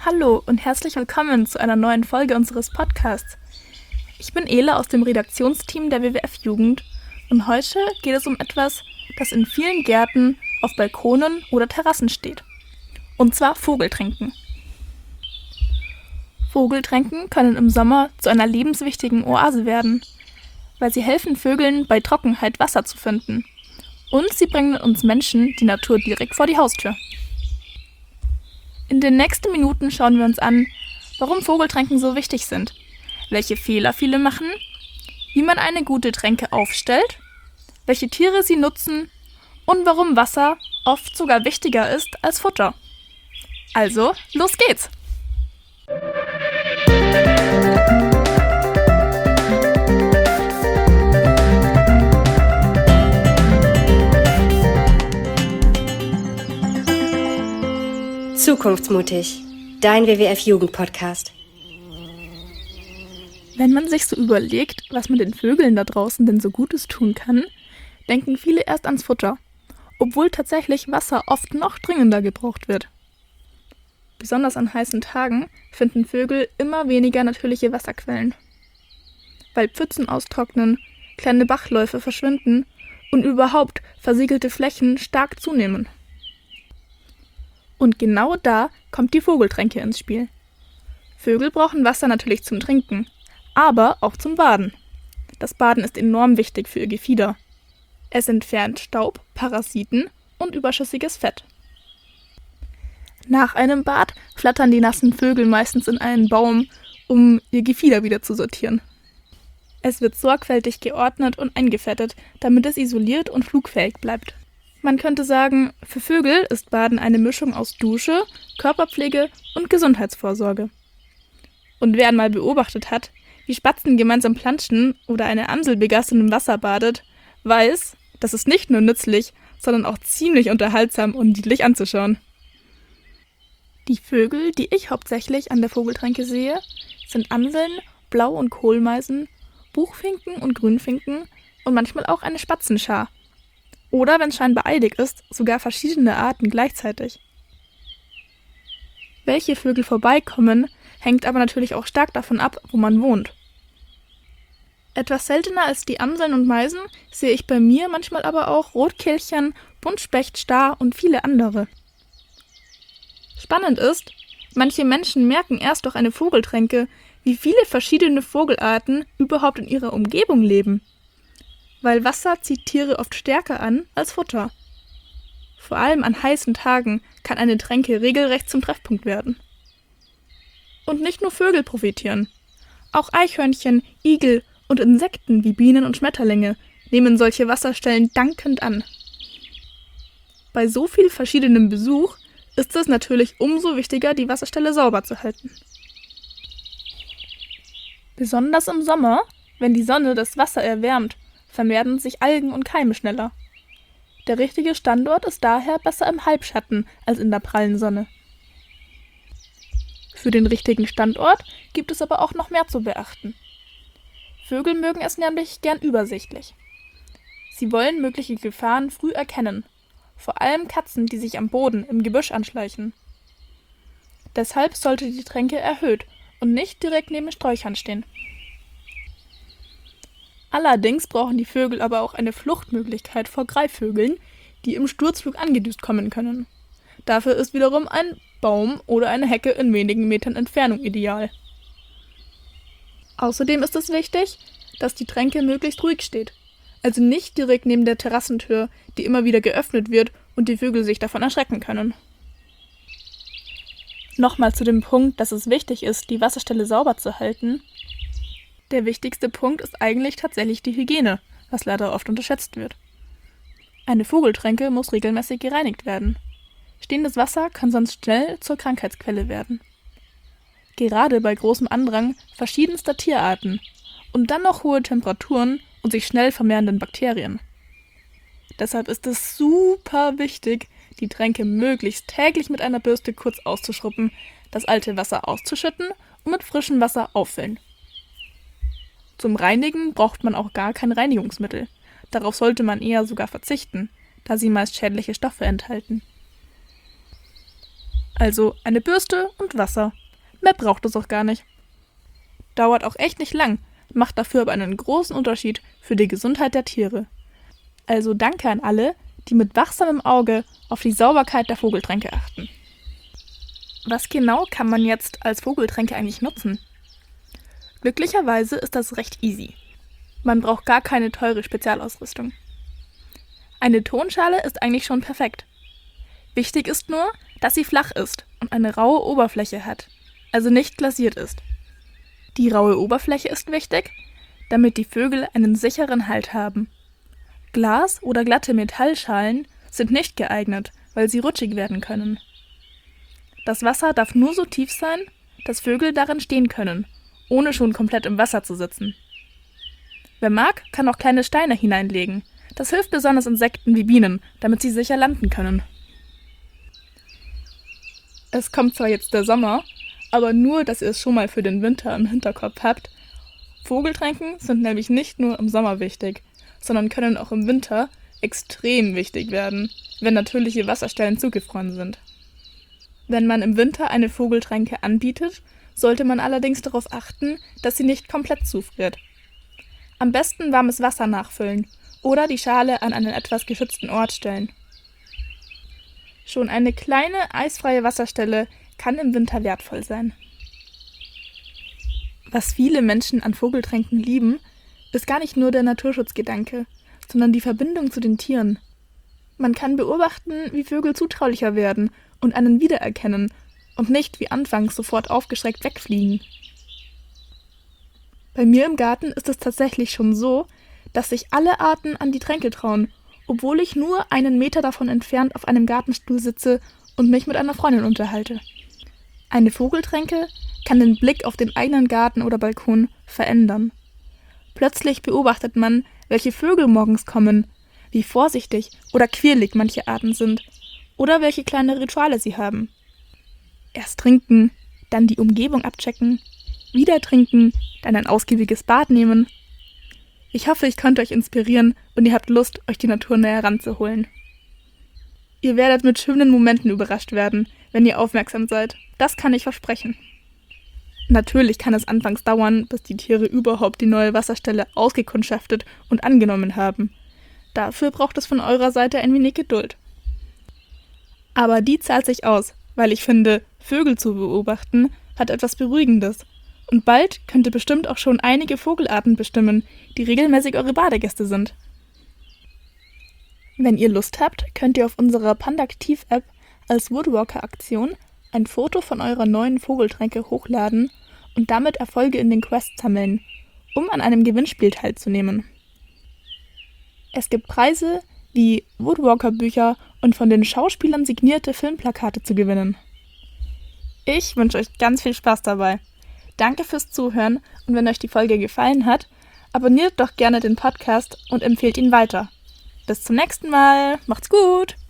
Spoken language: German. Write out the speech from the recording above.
Hallo und herzlich willkommen zu einer neuen Folge unseres Podcasts. Ich bin Ela aus dem Redaktionsteam der WWF Jugend und heute geht es um etwas, das in vielen Gärten auf Balkonen oder Terrassen steht. Und zwar Vogeltränken. Vogeltränken können im Sommer zu einer lebenswichtigen Oase werden, weil sie helfen Vögeln bei Trockenheit Wasser zu finden. Und sie bringen uns Menschen die Natur direkt vor die Haustür. In den nächsten Minuten schauen wir uns an, warum Vogeltränken so wichtig sind, welche Fehler viele machen, wie man eine gute Tränke aufstellt, welche Tiere sie nutzen und warum Wasser oft sogar wichtiger ist als Futter. Also, los geht's! Zukunftsmutig, dein WWF-Jugend-Podcast. Wenn man sich so überlegt, was man den Vögeln da draußen denn so Gutes tun kann, denken viele erst ans Futter, obwohl tatsächlich Wasser oft noch dringender gebraucht wird. Besonders an heißen Tagen finden Vögel immer weniger natürliche Wasserquellen, weil Pfützen austrocknen, kleine Bachläufe verschwinden und überhaupt versiegelte Flächen stark zunehmen. Und genau da kommt die Vogeltränke ins Spiel. Vögel brauchen Wasser natürlich zum Trinken, aber auch zum Baden. Das Baden ist enorm wichtig für ihr Gefieder. Es entfernt Staub, Parasiten und überschüssiges Fett. Nach einem Bad flattern die nassen Vögel meistens in einen Baum, um ihr Gefieder wieder zu sortieren. Es wird sorgfältig geordnet und eingefettet, damit es isoliert und flugfähig bleibt. Man könnte sagen, für Vögel ist Baden eine Mischung aus Dusche, Körperpflege und Gesundheitsvorsorge. Und wer einmal beobachtet hat, wie Spatzen gemeinsam planschen oder eine Amsel begeistert im Wasser badet, weiß, das ist nicht nur nützlich, sondern auch ziemlich unterhaltsam und niedlich anzuschauen. Die Vögel, die ich hauptsächlich an der Vogeltränke sehe, sind Amseln, Blau- und Kohlmeisen, Buchfinken und Grünfinken und manchmal auch eine Spatzenschar. Oder, wenn es scheinbar eilig ist, sogar verschiedene Arten gleichzeitig. Welche Vögel vorbeikommen, hängt aber natürlich auch stark davon ab, wo man wohnt. Etwas seltener als die Amseln und Meisen sehe ich bei mir manchmal aber auch Rotkehlchen, Buntspecht, Star und viele andere. Spannend ist, manche Menschen merken erst durch eine Vogeltränke, wie viele verschiedene Vogelarten überhaupt in ihrer Umgebung leben. Weil Wasser zieht Tiere oft stärker an als Futter. Vor allem an heißen Tagen kann eine Tränke regelrecht zum Treffpunkt werden. Und nicht nur Vögel profitieren. Auch Eichhörnchen, Igel und Insekten wie Bienen und Schmetterlinge nehmen solche Wasserstellen dankend an. Bei so viel verschiedenem Besuch ist es natürlich umso wichtiger, die Wasserstelle sauber zu halten. Besonders im Sommer, wenn die Sonne das Wasser erwärmt, vermehren sich Algen und Keime schneller. Der richtige Standort ist daher besser im Halbschatten als in der prallen Sonne. Für den richtigen Standort gibt es aber auch noch mehr zu beachten. Vögel mögen es nämlich gern übersichtlich. Sie wollen mögliche Gefahren früh erkennen, vor allem Katzen, die sich am Boden im Gebüsch anschleichen. Deshalb sollte die Tränke erhöht und nicht direkt neben Sträuchern stehen. Allerdings brauchen die Vögel aber auch eine Fluchtmöglichkeit vor Greifvögeln, die im Sturzflug angedüst kommen können. Dafür ist wiederum ein Baum oder eine Hecke in wenigen Metern Entfernung ideal. Außerdem ist es wichtig, dass die Tränke möglichst ruhig steht, also nicht direkt neben der Terrassentür, die immer wieder geöffnet wird und die Vögel sich davon erschrecken können. Nochmal zu dem Punkt, dass es wichtig ist, die Wasserstelle sauber zu halten. Der wichtigste Punkt ist eigentlich tatsächlich die Hygiene, was leider oft unterschätzt wird. Eine Vogeltränke muss regelmäßig gereinigt werden. Stehendes Wasser kann sonst schnell zur Krankheitsquelle werden. Gerade bei großem Andrang verschiedenster Tierarten und dann noch hohe Temperaturen und sich schnell vermehrenden Bakterien. Deshalb ist es super wichtig, die Tränke möglichst täglich mit einer Bürste kurz auszuschrubben, das alte Wasser auszuschütten und mit frischem Wasser auffüllen. Zum Reinigen braucht man auch gar kein Reinigungsmittel. Darauf sollte man eher sogar verzichten, da sie meist schädliche Stoffe enthalten. Also eine Bürste und Wasser. Mehr braucht es auch gar nicht. Dauert auch echt nicht lang, macht dafür aber einen großen Unterschied für die Gesundheit der Tiere. Also danke an alle, die mit wachsamem Auge auf die Sauberkeit der Vogeltränke achten. Was genau kann man jetzt als Vogeltränke eigentlich nutzen? Glücklicherweise ist das recht easy. Man braucht gar keine teure Spezialausrüstung. Eine Tonschale ist eigentlich schon perfekt. Wichtig ist nur, dass sie flach ist und eine raue Oberfläche hat, also nicht glasiert ist. Die raue Oberfläche ist wichtig, damit die Vögel einen sicheren Halt haben. Glas oder glatte Metallschalen sind nicht geeignet, weil sie rutschig werden können. Das Wasser darf nur so tief sein, dass Vögel darin stehen können, ohne schon komplett im Wasser zu sitzen. Wer mag, kann auch kleine Steine hineinlegen. Das hilft besonders Insekten wie Bienen, damit sie sicher landen können. Es kommt zwar jetzt der Sommer, aber nur, dass ihr es schon mal für den Winter im Hinterkopf habt. Vogeltränken sind nämlich nicht nur im Sommer wichtig, sondern können auch im Winter extrem wichtig werden, wenn natürliche Wasserstellen zugefroren sind. Wenn man im Winter eine Vogeltränke anbietet, sollte man allerdings darauf achten, dass sie nicht komplett zufriert. Am besten warmes Wasser nachfüllen oder die Schale an einen etwas geschützten Ort stellen. Schon eine kleine, eisfreie Wasserstelle kann im Winter wertvoll sein. Was viele Menschen an Vogeltränken lieben, ist gar nicht nur der Naturschutzgedanke, sondern die Verbindung zu den Tieren. Man kann beobachten, wie Vögel zutraulicher werden und einen wiedererkennen und nicht wie anfangs sofort aufgeschreckt wegfliegen. Bei mir im Garten ist es tatsächlich schon so, dass sich alle Arten an die Tränke trauen, obwohl ich nur einen Meter davon entfernt auf einem Gartenstuhl sitze und mich mit einer Freundin unterhalte. Eine Vogeltränke kann den Blick auf den eigenen Garten oder Balkon verändern. Plötzlich beobachtet man, welche Vögel morgens kommen, wie vorsichtig oder quirlig manche Arten sind oder welche kleine Rituale sie haben. Erst trinken, dann die Umgebung abchecken, wieder trinken, dann ein ausgiebiges Bad nehmen. Ich hoffe, ich konnte euch inspirieren und ihr habt Lust, euch die Natur näher ranzuholen. Ihr werdet mit schönen Momenten überrascht werden, wenn ihr aufmerksam seid. Das kann ich versprechen. Natürlich kann es anfangs dauern, bis die Tiere überhaupt die neue Wasserstelle ausgekundschaftet und angenommen haben. Dafür braucht es von eurer Seite ein wenig Geduld. Aber die zahlt sich aus, weil ich finde, Vögel zu beobachten hat etwas Beruhigendes. Und bald könnt ihr bestimmt auch schon einige Vogelarten bestimmen, die regelmäßig eure Badegäste sind. Wenn ihr Lust habt, könnt ihr auf unserer Pandaktiv-App als Woodwalker-Aktion ein Foto von eurer neuen Vogeltränke hochladen und damit Erfolge in den Quests sammeln, um an einem Gewinnspiel teilzunehmen. Es gibt Preise wie Woodwalker-Bücher und von den Schauspielern signierte Filmplakate zu gewinnen. Ich wünsche euch ganz viel Spaß dabei. Danke fürs Zuhören und wenn euch die Folge gefallen hat, abonniert doch gerne den Podcast und empfehlt ihn weiter. Bis zum nächsten Mal. Macht's gut!